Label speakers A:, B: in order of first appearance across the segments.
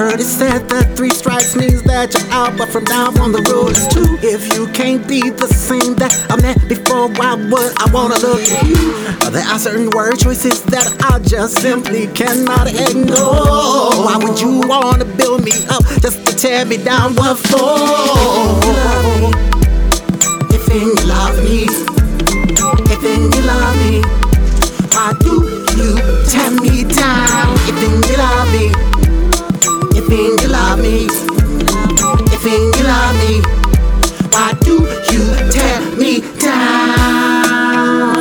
A: heard it said that 3 strikes means that you're out, but from now on the rule is 2. If you can't be the same that I met before, why would I wanna look at you? There are certain word choices that I just simply cannot ignore. Why would you wanna build me up just to tear me down? What for? If you love me, if you love me, why do you tear me down? If you love me, if you love me, if you love me, why do you tear me down?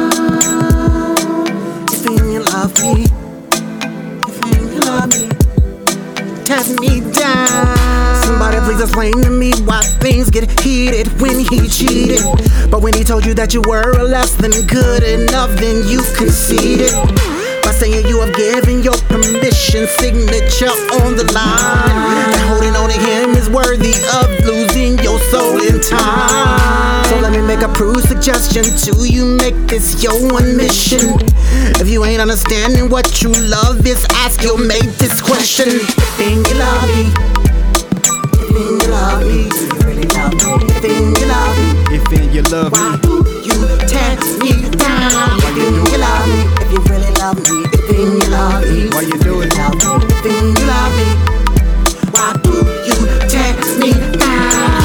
A: If you love me, if you love me, tear me down. Somebody please explain to me why things get heated when he cheated. But when he told you that you were less than good enough, then you conceded by saying you have given your permission signature on the line. And holding on to him is worthy of losing your soul in time. So let me make a crude suggestion to you, make this your one mission. If you ain't understanding what true love is, ask your mate this question. If you love me, if you love me, if you really love me, if you love me,
B: if you love me,
A: why do you tear me down? If you love me, if you really love me, if you love me,
B: why you do it?
A: If you love me, why do you tear me down?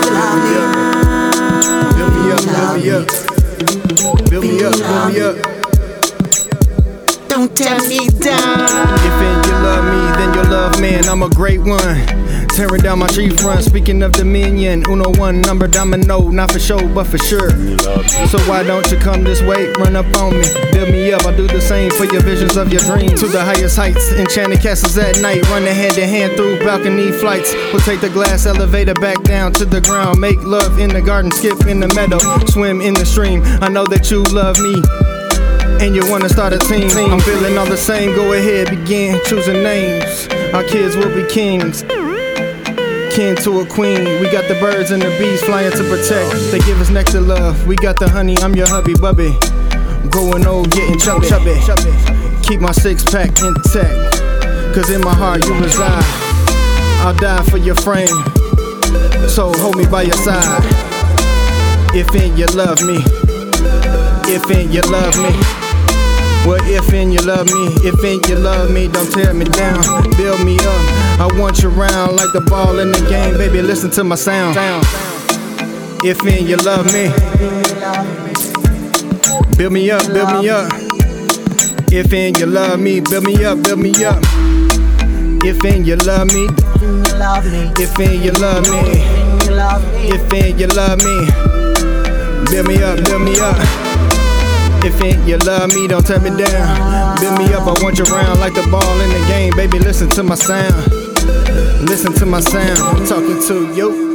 B: Build me up, build me up, build me up, build me up.
A: Don't tear me down.
B: If you love me, then you'll love man. I'm a great one. Tearing down my tree front, speaking of dominion. Uno, one number domino, not for show, but for sure. So why don't you come this way, run up on me, build me up. I'll do the same for your visions of your dreams. To the highest heights, enchanted castles at night, running hand in hand through balcony flights. We'll take the glass elevator back down to the ground, make love in the garden, skip in the meadow, swim in the stream. I know that you love me, and you wanna start a team. I'm feeling all the same, go ahead, begin choosing names. Our kids will be kings, kin to a queen. We got the birds and the bees flying to protect. They give us nectar love, we got the honey, I'm your hubby bubby. Growing old, getting chubby. Keep my 6-pack intact, cause in my heart you reside. I'll die for your frame, so hold me by your side. If you love me, if you love me, well, if you love me, if you love me, don't tear me down, build me up. I want you around like the ball in the game, baby, listen to my sound. If you love me, build me up, build me up. If you love me, build me up, build me up. If you love me, if you love me, if you love me, build me up, build me up. If you love me, don't tear me down, build me up. I want you around like the ball in the game, baby, listen to my sound. Listen to my sound, I'm talking to you.